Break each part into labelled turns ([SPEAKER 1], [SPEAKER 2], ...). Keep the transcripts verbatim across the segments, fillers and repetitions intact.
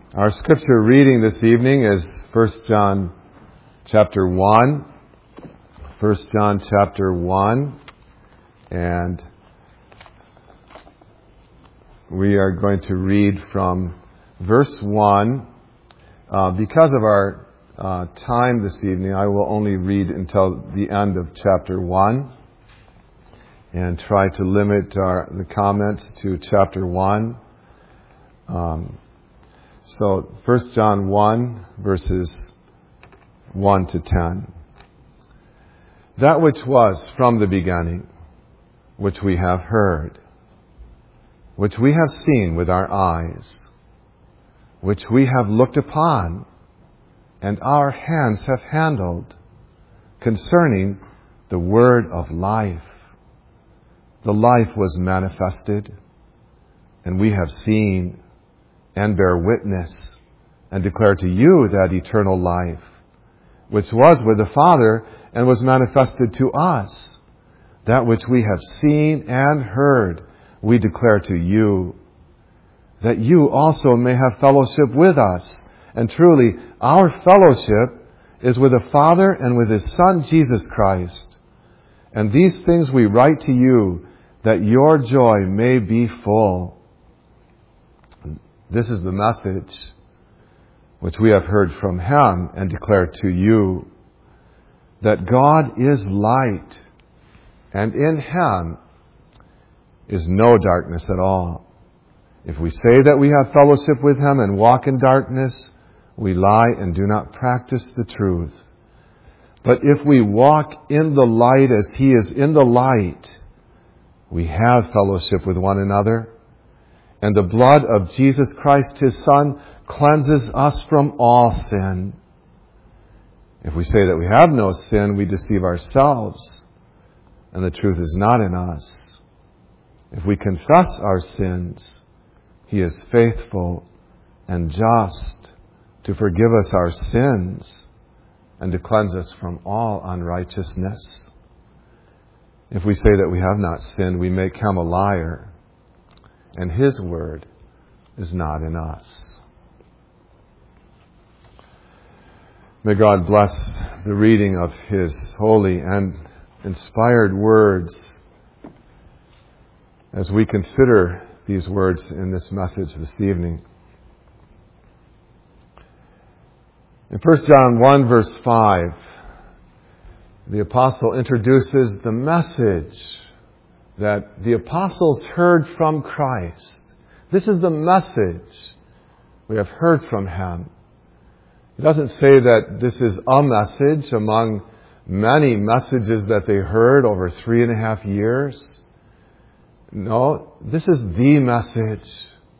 [SPEAKER 1] Our scripture reading this evening is First John chapter one. First John chapter one. And we are going to read from verse one. Uh, because of our uh, time this evening, I will only read until the end of chapter one and try to limit our, the comments to chapter one. Um, So, First John one, verses one to ten. That which was from the beginning, which we have heard, which we have seen with our eyes, which we have looked upon, and our hands have handled, concerning the word of life. The life was manifested, and we have seen and bear witness, and declare to you that eternal life, which was with the Father, and was manifested to us. That which we have seen and heard, we declare to you, that you also may have fellowship with us. And truly, our fellowship is with the Father and with His Son, Jesus Christ. And these things we write to you, that your joy may be full. This is the message which we have heard from Him and declare to you, that God is light, and in Him is no darkness at all. If we say that we have fellowship with Him and walk in darkness, we lie and do not practice the truth. But if we walk in the light as He is in the light, we have fellowship with one another. And the blood of Jesus Christ, His Son, cleanses us from all sin. If we say that we have no sin, we deceive ourselves, and the truth is not in us. If we confess our sins, He is faithful and just to forgive us our sins and to cleanse us from all unrighteousness. If we say that we have not sinned, we make Him a liar, and His word is not in us. May God bless the reading of His holy and inspired words as we consider these words in this message this evening. In First John one, verse five, the apostle introduces the message that the apostles heard from Christ. This is the message we have heard from Him. He doesn't say that this is a message among many messages that they heard over three and a half years. No, this is the message.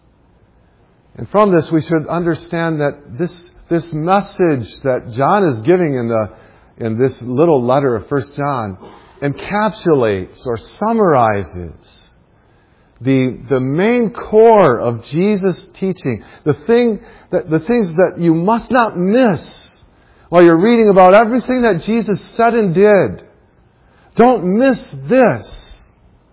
[SPEAKER 1] And from this we should understand that this, this message that John is giving in the, in this little letter of First John encapsulates or summarizes the, the main core of Jesus' teaching, the thing that, the things that you must not miss while you're reading about everything that Jesus said and did. Don't miss this.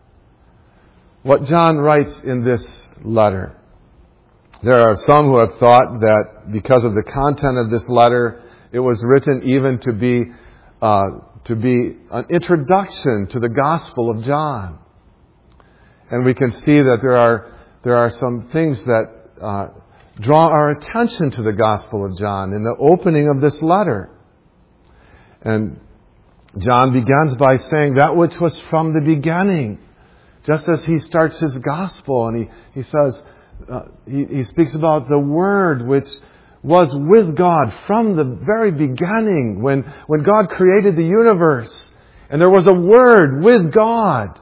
[SPEAKER 1] What John writes in this letter. There are some who have thought that because of the content of this letter, it was written even to be uh, to be an introduction to the Gospel of John. And we can see that there are there are some things that uh, draw our attention to the Gospel of John in the opening of this letter. And John begins by saying that which was from the beginning. Just as he starts his Gospel, and he, he says, uh, he, he speaks about the Word which was with God from the very beginning, when, when God created the universe. And there was a Word with God.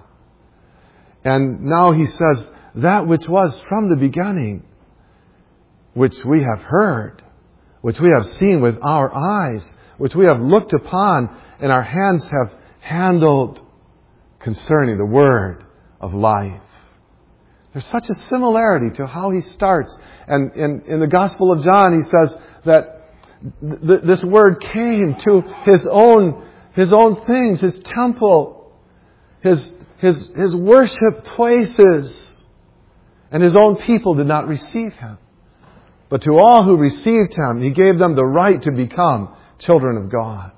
[SPEAKER 1] And now he says, that which was from the beginning, which we have heard, which we have seen with our eyes, which we have looked upon, and our hands have handled, concerning the Word of life. There's such a similarity to how he starts. And in, in the Gospel of John, he says that th- this Word came to his own, his own things, his temple, his, his, his worship places. And his own people did not receive Him. But to all who received Him, He gave them the right to become children of God.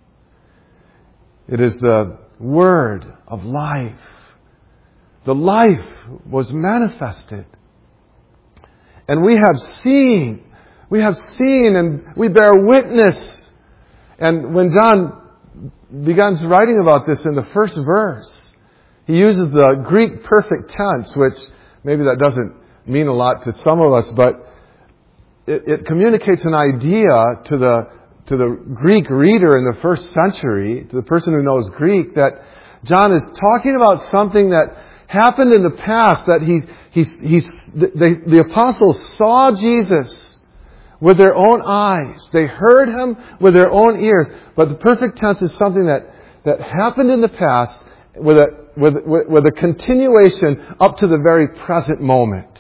[SPEAKER 1] It is the Word of life. The life was manifested. And we have seen, we have seen and we bear witness. And when John begins writing about this in the first verse, he uses the Greek perfect tense, which maybe that doesn't mean a lot to some of us, but it, it communicates an idea to the to the Greek reader in the first century, to the person who knows Greek, that John is talking about something that happened in the past, that he, he, he, the, the apostles saw Jesus with their own eyes. They heard Him with their own ears. But the perfect tense is something that, that happened in the past with a, with, with, with a continuation up to the very present moment.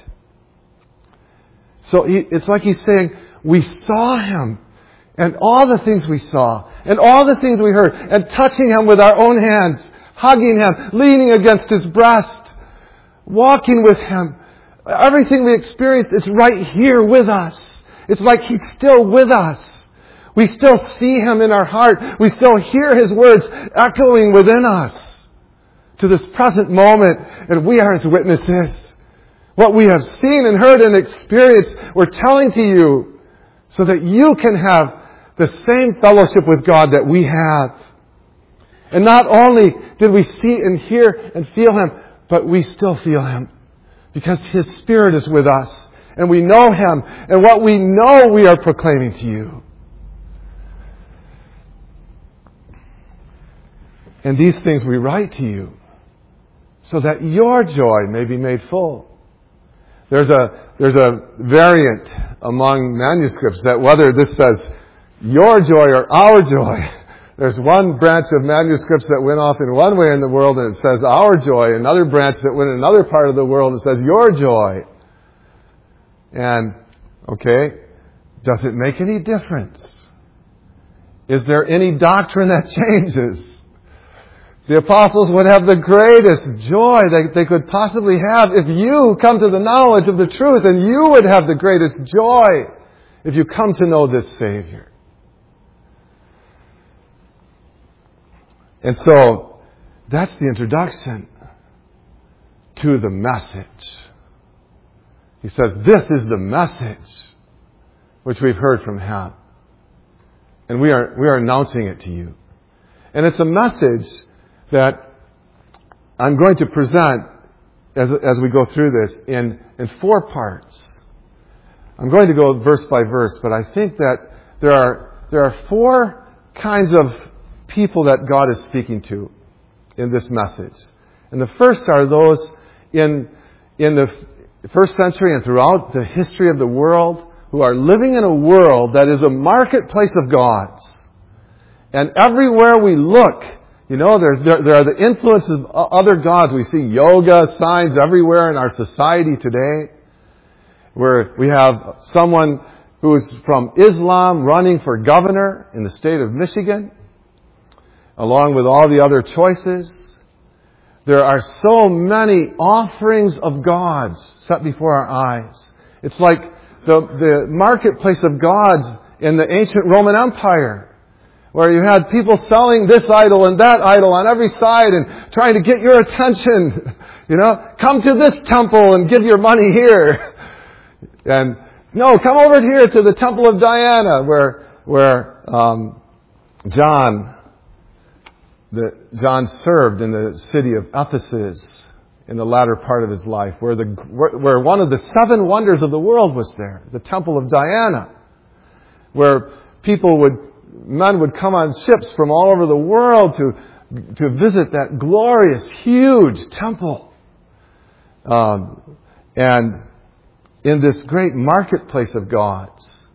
[SPEAKER 1] So he, it's like he's saying, we saw Him. And all the things we saw, and all the things we heard, and touching Him with our own hands, hugging Him, leaning against His breast, walking with Him. Everything we experienced is right here with us. It's like He's still with us. We still see Him in our heart. We still hear His words echoing within us to this present moment, and we are His witnesses. What we have seen and heard and experienced, we're telling to you so that you can have the same fellowship with God that we have. And not only did we see and hear and feel Him, but we still feel Him. Because His Spirit is with us. And we know Him. And what we know we are proclaiming to you. And these things we write to you, so that your joy may be made full. There's a, there's a variant among manuscripts that whether this says your joy or our joy, there's one branch of manuscripts that went off in one way in the world and it says our joy, another branch that went in another part of the world and says your joy. And, okay, does it make any difference? Is there any doctrine that changes? The apostles would have the greatest joy that they could possibly have if you come to the knowledge of the truth, and you would have the greatest joy if you come to know this Savior. And so, that's the introduction to the message. He says, this is the message which we've heard from Him. And we are, we are announcing it to you. And it's a message that I'm going to present as, as we go through this in, in four parts. I'm going to go verse by verse, but I think that there are, there are four kinds of people that God is speaking to in this message. And the first are those in, in the first century and throughout the history of the world who are living in a world that is a marketplace of gods. And everywhere we look, you know, there, there, there are the influences of other gods. We see yoga signs everywhere in our society today, where we have someone who is from Islam running for governor in the state of Michigan, along with all the other choices. There are so many offerings of gods set before our eyes. It's like the, the marketplace of gods in the ancient Roman Empire, where you had people selling this idol and that idol on every side and trying to get your attention. You know, come to this temple and give your money here. And no, come over here to the Temple of Diana, where where um, John the, John served in the city of Ephesus in the latter part of his life, where the where, where one of the seven wonders of the world was there, the Temple of Diana, where people would men would come on ships from all over the world to to visit that glorious, huge temple. Um, and in this great marketplace of gods,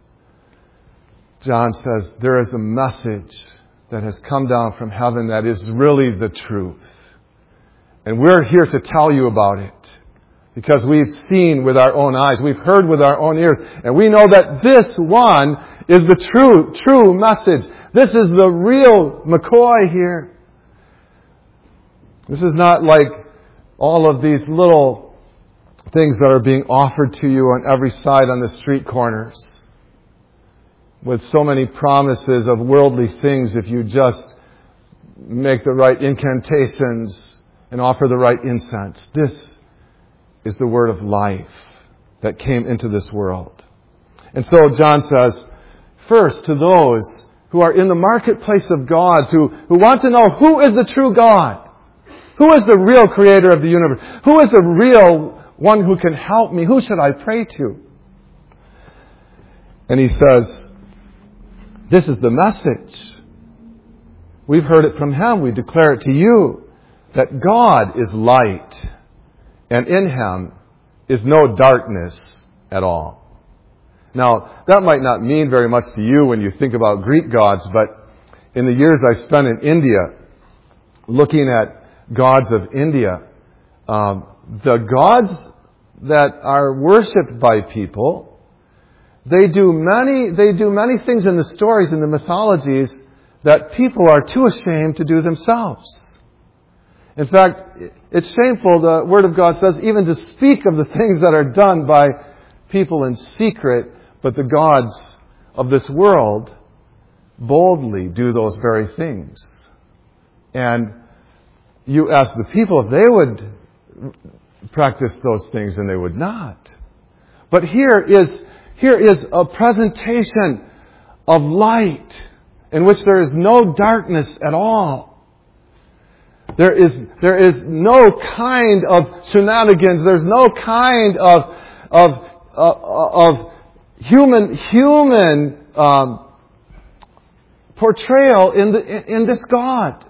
[SPEAKER 1] John says there is a message that has come down from heaven that is really the truth. And we're here to tell you about it. Because we've seen with our own eyes, we've heard with our own ears, and we know that this one is the true, true message. This is the real McCoy here. This is not like all of these little things that are being offered to you on every side on the street corners, with so many promises of worldly things if you just make the right incantations and offer the right incense. This is the word of life that came into this world. And so John says, first to those who are in the marketplace of God, who, who want to know who is the true God, who is the real creator of the universe, who is the real one who can help me, who should I pray to? And he says, this is the message. We've heard it from Him. We declare it to you, that God is light, and in Him is no darkness at all. Now, that might not mean very much to you when you think about Greek gods, but in the years I spent in India, looking at gods of India, um, the gods that are worshipped by people, they do many, they do many things in the stories, in the mythologies, that people are too ashamed to do themselves. In fact, it's shameful, the Word of God says, even to speak of the things that are done by people in secret, but the gods of this world boldly do those very things. And you ask the people if they would practice those things, and they would not. But here is, here is a presentation of light in which there is no darkness at all. There is, there is no kind of shenanigans. There's no kind of, of, uh, of human, human, um, portrayal in the, in this God.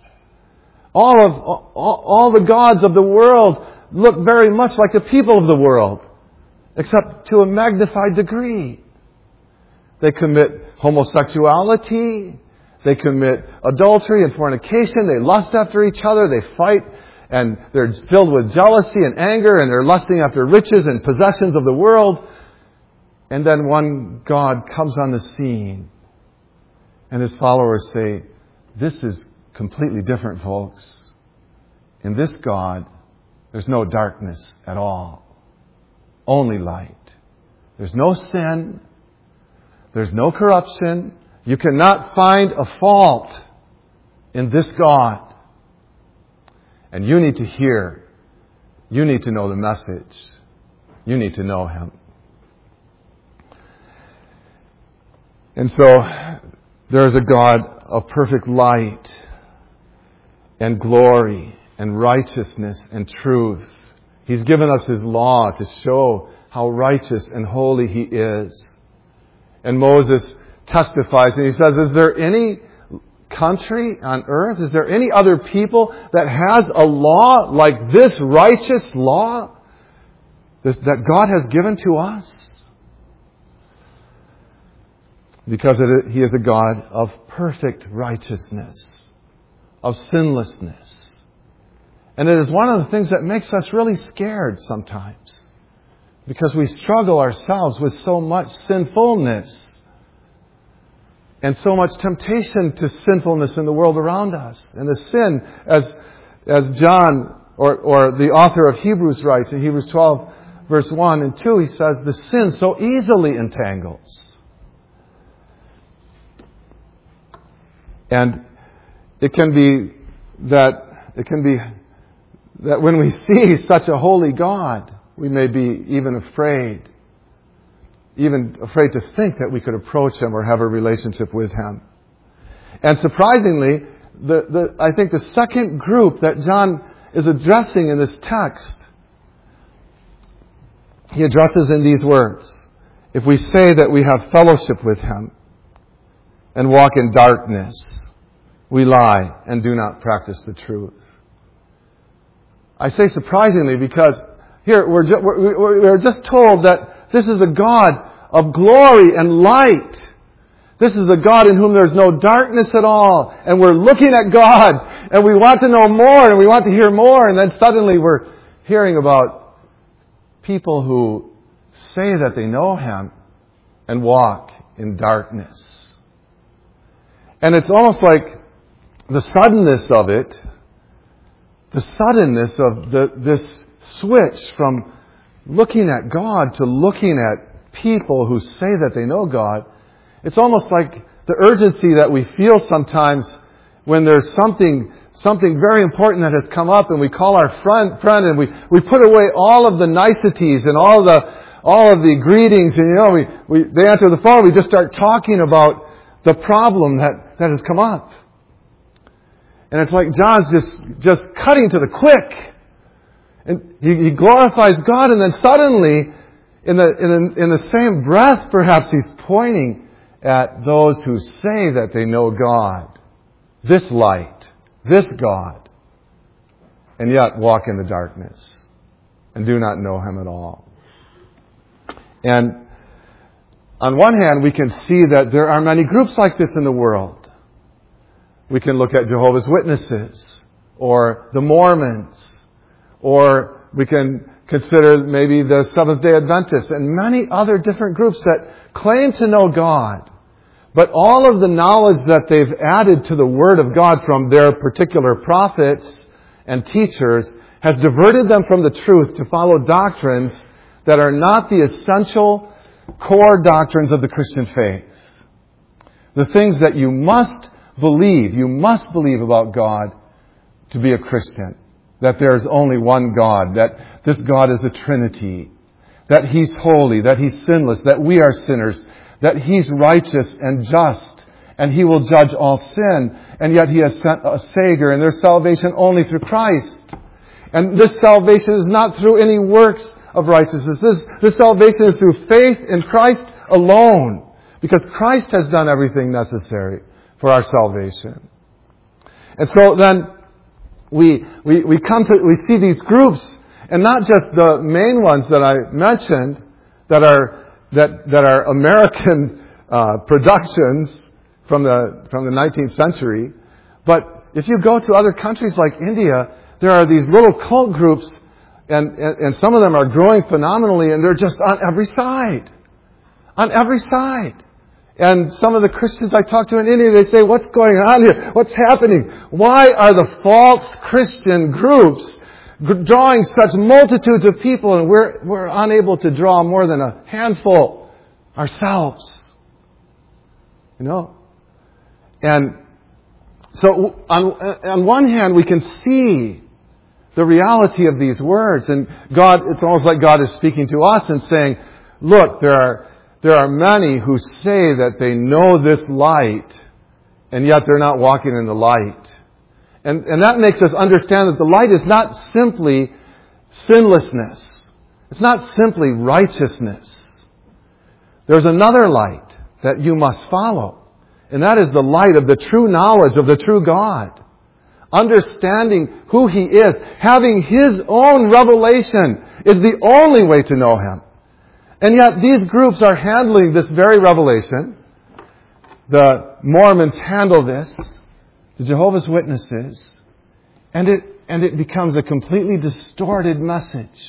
[SPEAKER 1] All of, all, all the gods of the world look very much like the people of the world, except to a magnified degree. They commit homosexuality. They commit adultery and fornication. They lust after each other. They fight, and they're filled with jealousy and anger, and they're lusting after riches and possessions of the world. And then one God comes on the scene, and His followers say, this is completely different, folks. In this God, there's no darkness at all. Only light. There's no sin. There's no corruption. You cannot find a fault in this God. And you need to hear. You need to know the message. You need to know Him. And so, there is a God of perfect light and glory and righteousness and truth. He's given us His law to show how righteous and holy He is. And Moses testifies, and he says, is there any country on earth, is there any other people that has a law like this righteous law this, that God has given to us? Because it, He is a God of perfect righteousness, of sinlessness. And it is one of the things that makes us really scared sometimes, because we struggle ourselves with so much sinfulness and so much temptation to sinfulness in the world around us. And the sin, as as John or, or the author of Hebrews writes in Hebrews twelve, verse one and two, he says, the sin so easily entangles. And it can be that it can be that when we see such a holy God, we may be even afraid, even afraid to think that we could approach Him or have a relationship with Him. And surprisingly, the, the I think the second group that John is addressing in this text, he addresses in these words. If we say that we have fellowship with Him and walk in darkness, we lie and do not practice the truth. I say surprisingly because here we're, ju- we're, we're just told that this is a God of glory and light. This is a God in whom there's no darkness at all. And we're looking at God and we want to know more and we want to hear more. And then suddenly we're hearing about people who say that they know Him and walk in darkness. And it's almost like the suddenness of it, the suddenness of the, this switch from looking at God to looking at people who say that they know God, it's almost like the urgency that we feel sometimes when there's something something very important that has come up and we call our friend, friend and we, we put away all of the niceties and all the all of the greetings, and you know, we, we they answer the phone, we just start talking about the problem that, that has come up. And it's like John's just, just cutting to the quick. And he, he glorifies God, and then suddenly, in the, in the, in the same breath, perhaps he's pointing at those who say that they know God. This light, this God, and yet walk in the darkness and do not know Him at all. And on one hand, we can see that there are many groups like this in the world. We can look at Jehovah's Witnesses, or the Mormons, or we can consider maybe the Seventh-day Adventists, and many other different groups that claim to know God. But all of the knowledge that they've added to the Word of God from their particular prophets and teachers has diverted them from the truth to follow doctrines that are not the essential core doctrines of the Christian faith. The things that you must believe, you must believe about God to be a Christian. That there is only one God, that this God is a Trinity, that He's holy, that He's sinless, that we are sinners, that He's righteous and just, and He will judge all sin, and yet He has sent a Savior, and there's salvation only through Christ. And this salvation is not through any works of righteousness. This, this salvation is through faith in Christ alone, because Christ has done everything necessary for our salvation. And so then we we we come to we see these groups, and not just the main ones that I mentioned that are that that are American uh, productions from the from the nineteenth century, but if you go to other countries like India, there are these little cult groups. And, and, and some of them are growing phenomenally, and they're just on every side. On every side. And some of the Christians I talk to in India, they say, what's going on here? What's happening? Why are the false Christian groups drawing such multitudes of people, and we're, we're unable to draw more than a handful ourselves? You know? And so on, on one hand, we can see the reality of these words. And God, it's almost like God is speaking to us and saying, look, there are, there are many who say that they know this light, and yet they're not walking in the light. And, and that makes us understand that the light is not simply sinlessness. It's not simply righteousness. There's another light that you must follow. And that is the light of the true knowledge of the true God. Understanding who He is, having His own revelation is the only way to know Him. And yet these groups are handling this very revelation. The Mormons handle this, the Jehovah's Witnesses, and it and it becomes a completely distorted message.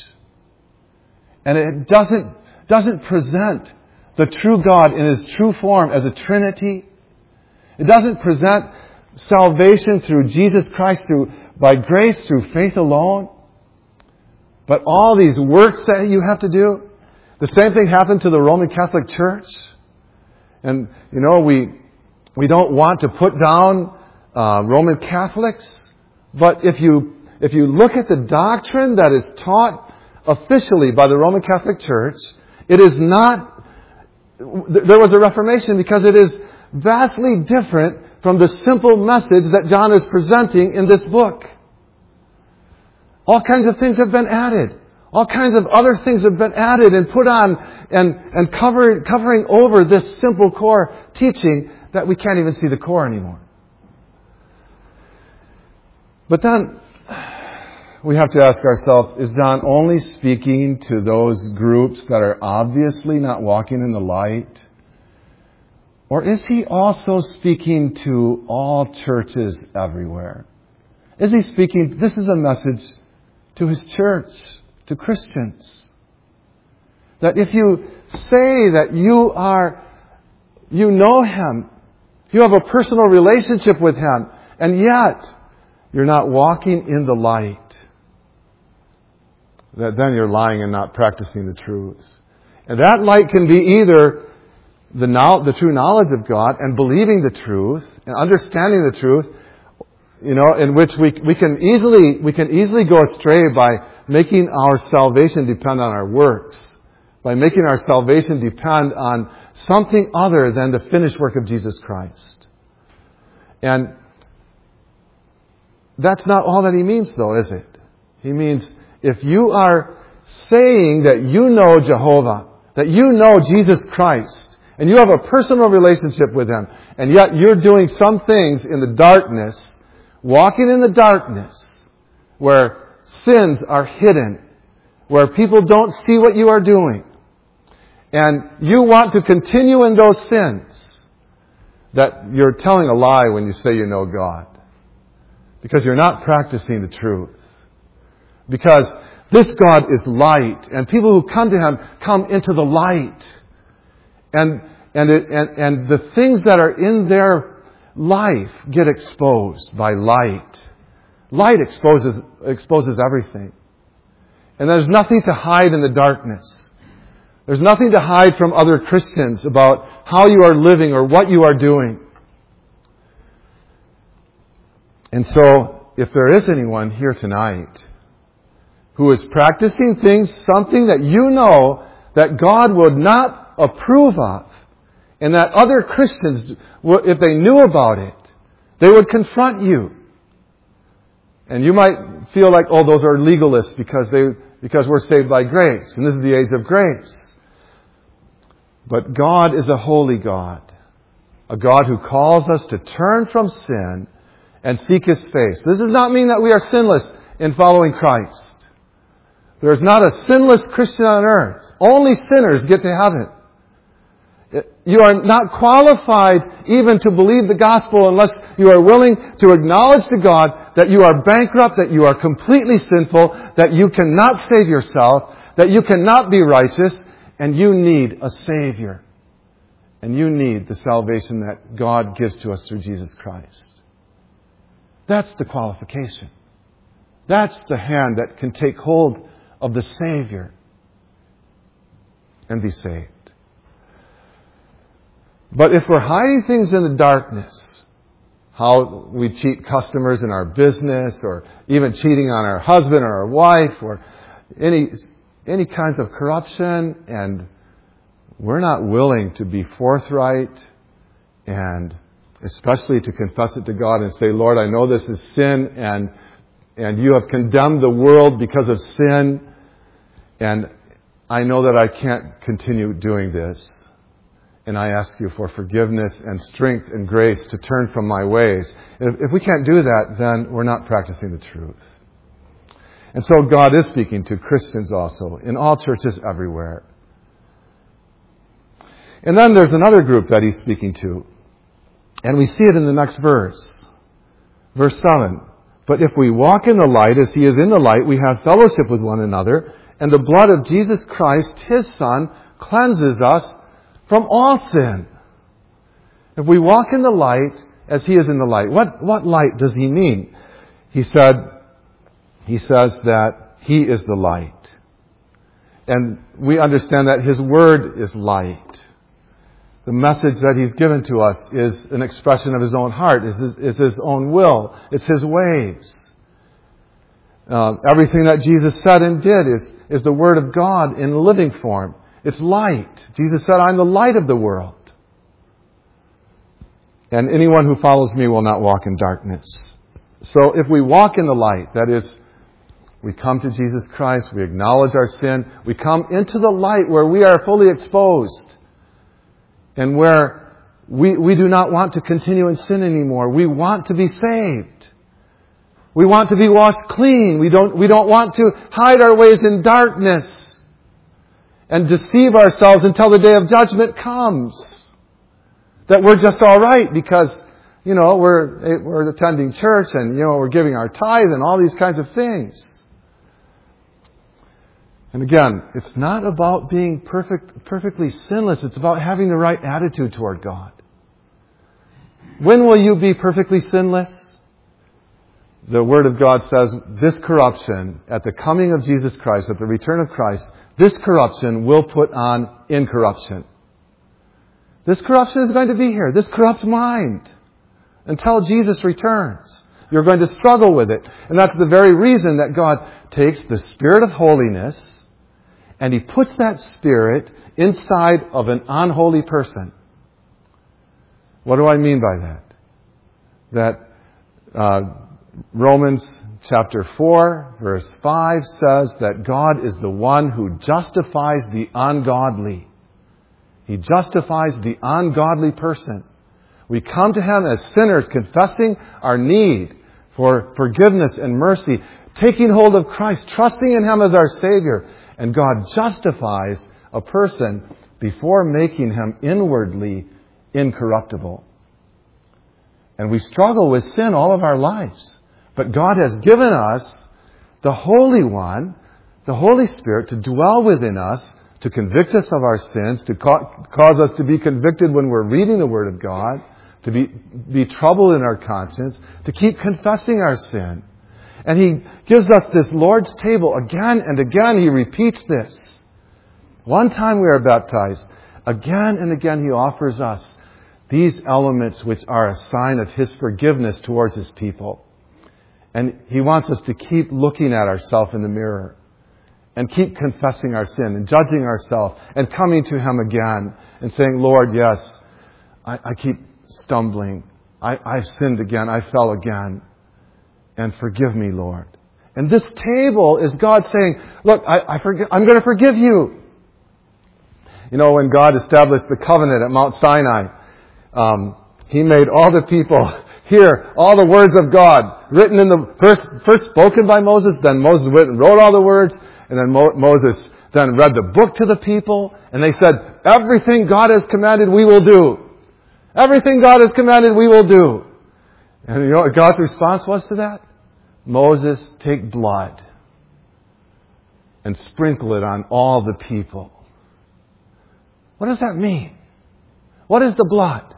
[SPEAKER 1] And it doesn't doesn't present the true God in His true form as a Trinity. It doesn't present salvation through Jesus Christ, through by grace, through faith alone. But all these works that you have to do, the same thing happened to the Roman Catholic Church. And, you know, we we don't want to put down uh, Roman Catholics, but if you if you look at the doctrine that is taught officially by the Roman Catholic Church, it is not. There was a Reformation because it is vastly different from the simple message that John is presenting in this book. All kinds of things have been added. All kinds of other things have been added and put on and, and covered, covering over this simple core teaching that we can't even see the core anymore. But then we have to ask ourselves, is John only speaking to those groups that are obviously not walking in the light? Or is he also speaking to all churches everywhere? Is he speaking, this is a message to his church, to Christians. That if you say that you are, you know Him, you have a personal relationship with Him, and yet you're not walking in the light, that then you're lying and not practicing the truth. And that light can be either the, know, the true knowledge of God and believing the truth and understanding the truth, you know, in which we we can easily we can easily go astray by making our salvation depend on our works, by making our salvation depend on something other than the finished work of Jesus Christ. And that's not all that he means, though, is it? He means if you are saying that you know Jehovah, that you know Jesus Christ, and you have a personal relationship with Him, and yet you're doing some things in the darkness, walking in the darkness, where sins are hidden, where people don't see what you are doing, and you want to continue in those sins, that you're telling a lie when you say you know God. Because you're not practicing the truth. Because this God is light, and people who come to Him come into the light. And and it, and, and the things that are in their life get exposed by light. Light exposes exposes everything. And there's nothing to hide in the darkness. There's nothing to hide from other Christians about how you are living or what you are doing. And so, if there is anyone here tonight who is practicing things, something that you know that God would not approve of, and that other Christians, if they knew about it, they would confront you. And you might feel like, oh, those are legalists because they because we're saved by grace, and this is the age of grace. But God is a holy God, a God who calls us to turn from sin and seek His face. This does not mean that we are sinless in following Christ. There is not a sinless Christian on earth. Only sinners get to heaven. You are not qualified even to believe the gospel unless you are willing to acknowledge to God that you are bankrupt, that you are completely sinful, that you cannot save yourself, that you cannot be righteous, and you need a Savior. And you need the salvation that God gives to us through Jesus Christ. That's the qualification. That's the hand that can take hold of the Savior and be saved. But if we're hiding things in the darkness, how we cheat customers in our business, or even cheating on our husband or our wife, or any any kinds of corruption, and we're not willing to be forthright and especially to confess it to God and say, Lord, I know this is sin, and and you have condemned the world because of sin, and I know that I can't continue doing this. And I ask you for forgiveness and strength and grace to turn from my ways. If, if we can't do that, then we're not practicing the truth. And so God is speaking to Christians also, in all churches everywhere. And then there's another group that He's speaking to. And we see it in the next verse. Verse seven. But if we walk in the light as He is in the light, we have fellowship with one another, and the blood of Jesus Christ, His Son, cleanses us from all sin. If we walk in the light as He is in the light, what, what light does He mean? He said, He says that He is the light. And we understand that His Word is light. The message that He's given to us is an expression of His own heart, is His, is his own will, it's His ways. Uh, everything that Jesus said and did is, is the Word of God in living form. It's light. Jesus said, I'm the light of the world. And anyone who follows me will not walk in darkness. So if we walk in the light, that is, we come to Jesus Christ, we acknowledge our sin, we come into the light where we are fully exposed and where we, we do not want to continue in sin anymore. We want to be saved. We want to be washed clean. We don't, we don't want to hide our ways in darkness and deceive ourselves until the day of judgment comes. That we're just all right because, you know, we're we're attending church and, you know, we're giving our tithe and all these kinds of things. And again, it's not about being perfect, perfectly sinless. It's about having the right attitude toward God. When will you be perfectly sinless? the Word of God says this corruption, at the coming of Jesus Christ, at the return of Christ, this corruption will put on incorruption. This corruption is going to be here. This corrupt mind. Until Jesus returns. You're going to struggle with it. And that's the very reason that God takes the Spirit of holiness and He puts that Spirit inside of an unholy person. What do I mean by that? That uh, Romans chapter four, verse five says that God is the one who justifies the ungodly. He justifies the ungodly person. We come to Him as sinners, confessing our need for forgiveness and mercy, taking hold of Christ, trusting in Him as our Savior. And God justifies a person before making him inwardly incorruptible. And we struggle with sin all of our lives. But God has given us the Holy One, the Holy Spirit, to dwell within us, to convict us of our sins, to ca- cause us to be convicted when we're reading the Word of God, to be, be troubled in our conscience, to keep confessing our sin. And He gives us this Lord's table again and again. He repeats this. One time we are baptized. Again and again He offers us these elements which are a sign of His forgiveness towards His people. And He wants us to keep looking at ourselves in the mirror and keep confessing our sin and judging ourselves and coming to Him again and saying, Lord, yes, I, I keep stumbling. I, I've sinned again. I fell again. And forgive me, Lord. And this table is God saying, look, I, I forgive, I'm going to forgive you. You know, when God established the covenant at Mount Sinai, um, He made all the people hear all the words of God written in the first, first spoken by Moses, then Moses went and wrote all the words, and then Mo- Moses then read the book to the people, and they said, everything God has commanded we will do. Everything God has commanded we will do. And you know what God's response was to that? Moses, take blood and sprinkle it on all the people. What does that mean? What is the blood?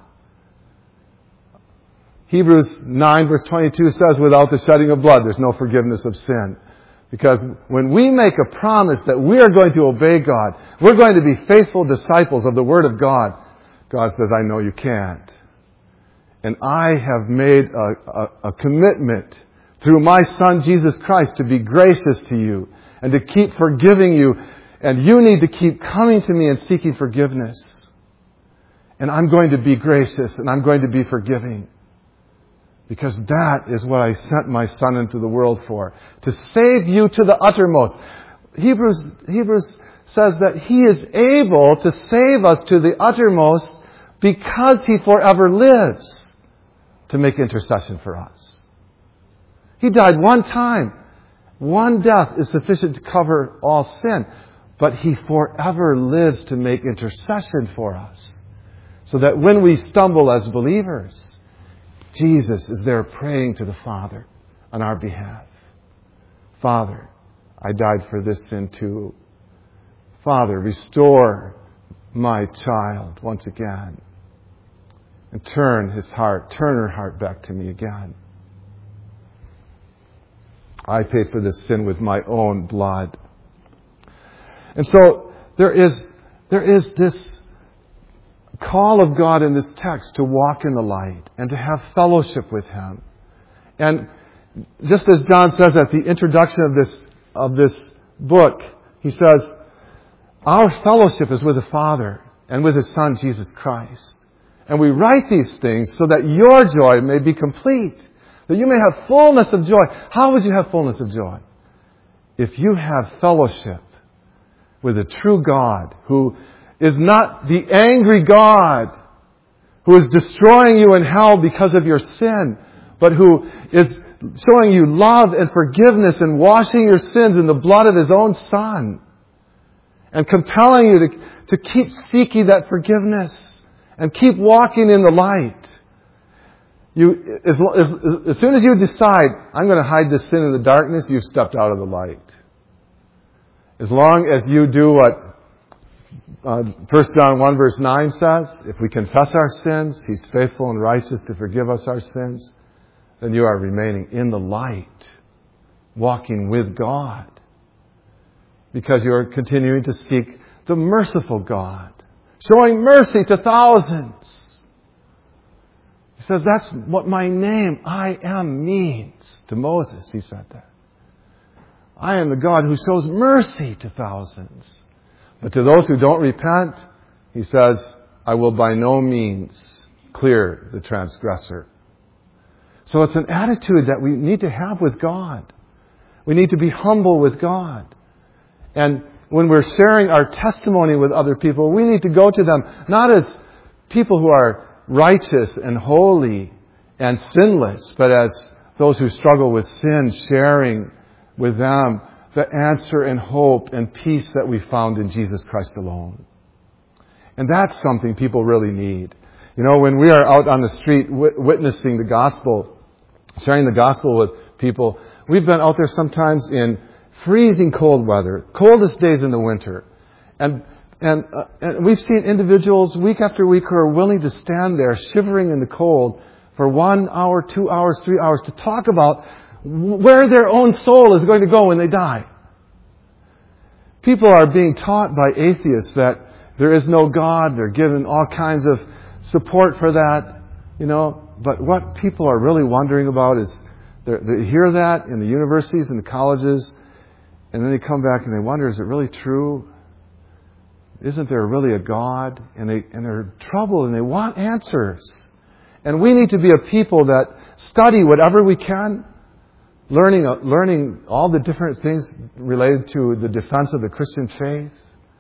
[SPEAKER 1] Hebrews nine verse twenty-two says, without the shedding of blood, there's no forgiveness of sin. Because when we make a promise that we are going to obey God, we're going to be faithful disciples of the Word of God, God says, I know you can't. And I have made a, a, a commitment through my Son, Jesus Christ, to be gracious to you and to keep forgiving you. And you need to keep coming to me and seeking forgiveness. And I'm going to be gracious and I'm going to be forgiving. Because that is what I sent my Son into the world for. To save you to the uttermost. Hebrews, Hebrews says that He is able to save us to the uttermost because He forever lives to make intercession for us. He died one time. One death is sufficient to cover all sin. But He forever lives to make intercession for us. So that when we stumble as believers, Jesus is there praying to the Father on our behalf. Father, I died for this sin too. Father, restore my child once again. And turn his heart, turn her heart back to me again. I paid for this sin with my own blood. And so there is, there is this call of God in this text to walk in the light and to have fellowship with Him. And just as John says at the introduction of this, of this book, he says, our fellowship is with the Father and with His Son, Jesus Christ. And we write these things so that your joy may be complete, that you may have fullness of joy. How would you have fullness of joy? If you have fellowship with a true God who is not the angry God who is destroying you in hell because of your sin, but who is showing you love and forgiveness and washing your sins in the blood of His own Son and compelling you to, to keep seeking that forgiveness and keep walking in the light. You, as, as, as soon as you decide, I'm going to hide this sin in the darkness, you've stepped out of the light. As long as you do what uh, First John one verse nine says, if we confess our sins, He's faithful and righteous to forgive us our sins then you are remaining in the light, walking with God. Because you are continuing to seek the merciful God, showing mercy to thousands. He says, that's what my name, I am, means. To Moses, he said that. I am the God who shows mercy to thousands. But to those who don't repent, he says, I will by no means clear the transgressor. So it's an attitude that we need to have with God. We need to be humble with God. And when we're sharing our testimony with other people, we need to go to them not as people who are righteous and holy and sinless, but as those who struggle with sin, sharing with them the answer and hope and peace that we found in Jesus Christ alone. And that's something people really need. You know, when we are out on the street witnessing the gospel, sharing the gospel with people, we've been out there sometimes in freezing cold weather, coldest days in the winter. And and, uh, and we've seen individuals week after week who are willing to stand there shivering in the cold for one hour, two hours, three hours to talk about where their own soul is going to go when they die. People are being taught by atheists that there is no God. They're given all kinds of support for that, you know. But what people are really wondering about is they hear that in the universities and the colleges, and then they come back and they wonder, is it really true? Isn't there really a God? And they and they're troubled and they want answers. And we need to be a people that study whatever we can, learning learning all the different things related to the defense of the Christian faith,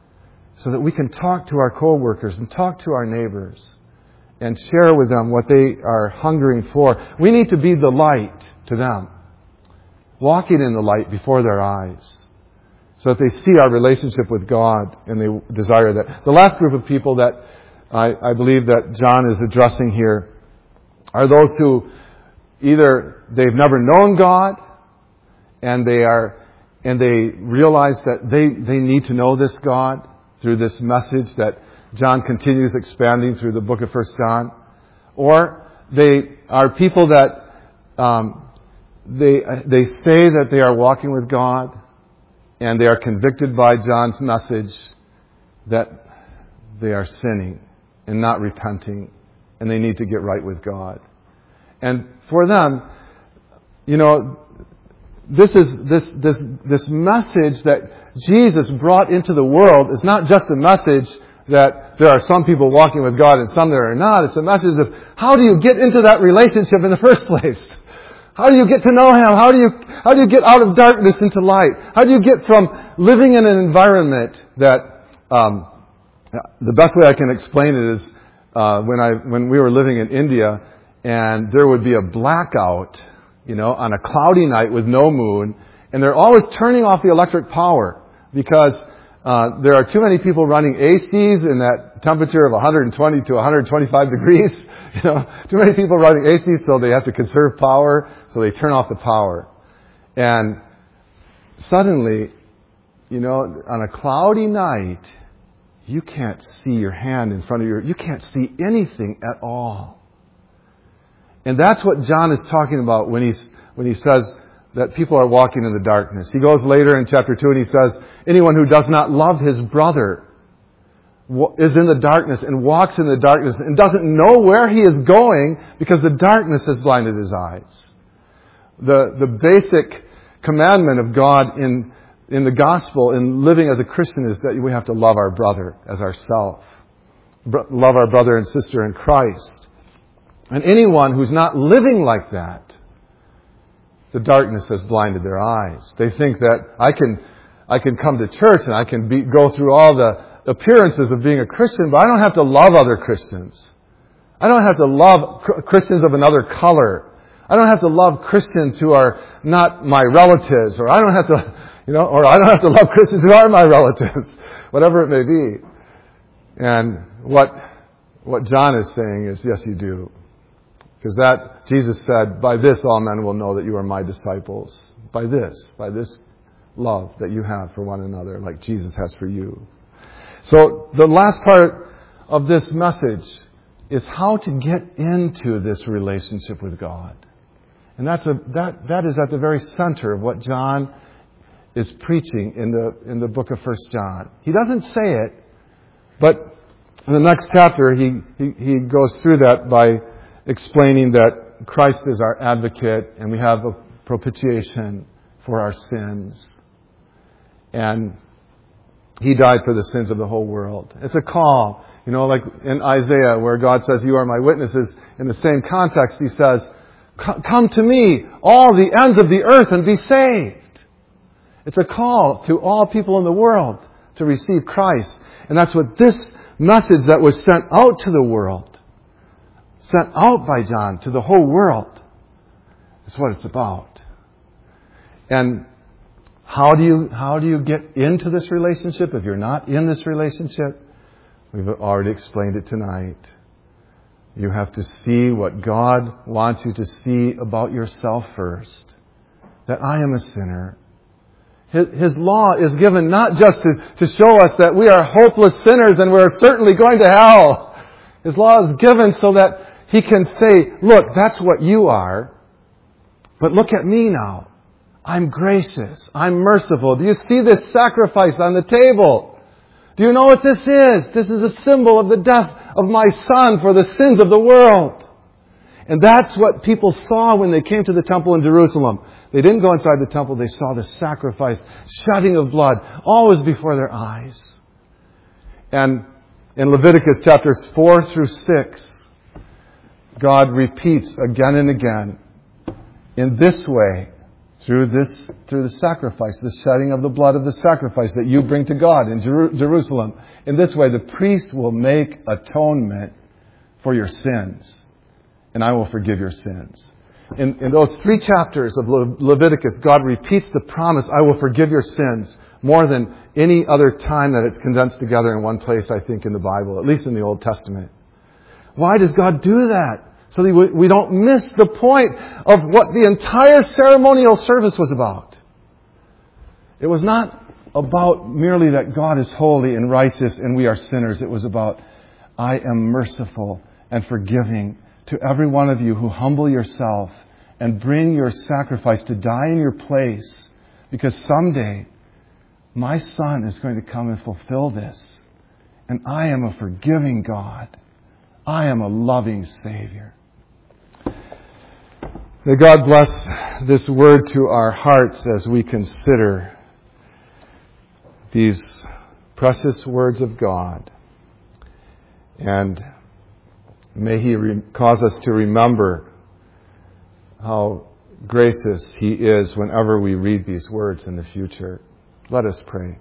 [SPEAKER 1] so that we can talk to our co-workers and talk to our neighbors and share with them what they are hungering for. We need to be the light to them, walking in the light before their eyes, so that they see our relationship with God and they desire that. The last group of people that I, I believe that John is addressing here are those who either they've never known God and they are and they realize that they, they need to know this God through this message that John continues expanding through the book of First John. Or they are people that um, they they say that they are walking with God, and they are convicted by John's message that they are sinning and not repenting, and they need to get right with God. And for them, you know, this is this this this message that Jesus brought into the world is not just a message that there are some people walking with God and some there are not. It's a message of how do you get into that relationship in the first place? How do you get to know Him? How do you how do you get out of darkness into light? How do you get from living in an environment that um, the best way I can explain it is uh, when I when we were living in India and there would be a blackout, you know, on a cloudy night with no moon, and they're always turning off the electric power because uh, there are too many people running A Cs in that temperature of one hundred twenty to one hundred twenty-five degrees. You know, too many people running A Cs, so they have to conserve power, so they turn off the power. And suddenly, you know, on a cloudy night, you can't see your hand in front of you. You can't see anything at all. And that's what John is talking about when he's when he says that people are walking in the darkness. He goes later in chapter two and he says, anyone who does not love his brother is in the darkness and walks in the darkness and doesn't know where he is going because the darkness has blinded his eyes. The the basic commandment of God in in the gospel, in living as a Christian, is that we have to love our brother as ourselves. Love our brother and sister in Christ. And anyone who's not living like that, the darkness has blinded their eyes. They think that I can I can come to church and I can be, go through all the appearances of being a Christian, but I don't have to love other Christians. I don't have to love Christians of another color. I don't have to love Christians who are not my relatives, or I don't have to, you know, or I don't have to love Christians who are my relatives, whatever it may be. And what what John is saying is, yes, you do. Because that, Jesus said, by this all men will know that you are my disciples. By this, by this love that you have for one another, like Jesus has for you. So the last part of this message is how to get into this relationship with God. And that's a, that, that is at the very center of what John is preaching in the, in the book of First John. He doesn't say it, but in the next chapter he, he, he goes through that by explaining that Christ is our advocate and we have a propitiation for our sins. And He died for the sins of the whole world. It's a call. You know, like in Isaiah where God says, you are my witnesses. In the same context, He says, come to me, all the ends of the earth, and be saved. It's a call to all people in the world to receive Christ. And that's what this message that was sent out to the world, sent out by John to the whole world, is what it's about. And how do you, how do you get into this relationship if you're not in this relationship? We've already explained it tonight. You have to see what God wants you to see about yourself first. That I am a sinner. His, His law is given not just to, to show us that we are hopeless sinners and we're certainly going to hell. His law is given so that He can say, look, that's what you are. But look at me now. I'm gracious. I'm merciful. Do you see this sacrifice on the table? Do you know what this is? This is a symbol of the death of my Son for the sins of the world. And that's what people saw when they came to the temple in Jerusalem. They didn't go inside the temple. They saw the sacrifice, shedding of blood, always before their eyes. And in Leviticus chapters four through six, God repeats again and again, in this way, through this, through the sacrifice, the shedding of the blood of the sacrifice that you bring to God in Jer- Jerusalem. In this way, the priest will make atonement for your sins, and I will forgive your sins. In, in those three chapters of Le- Leviticus, God repeats the promise, I will forgive your sins, more than any other time that it's condensed together in one place, I think, in the Bible, at least in the Old Testament. Why does God do that? So that we don't miss the point of what the entire ceremonial service was about. It was not about merely that God is holy and righteous and we are sinners. It was about, I am merciful and forgiving to every one of you who humble yourself and bring your sacrifice to die in your place. Because someday, my Son is going to come and fulfill this. And I am a forgiving God. I am a loving Savior. May God bless this word to our hearts as we consider these precious words of God. And may He re- cause us to remember how gracious He is whenever we read these words in the future. Let us pray.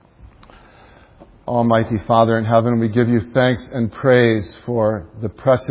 [SPEAKER 1] Almighty Father in heaven, we give you thanks and praise for the precious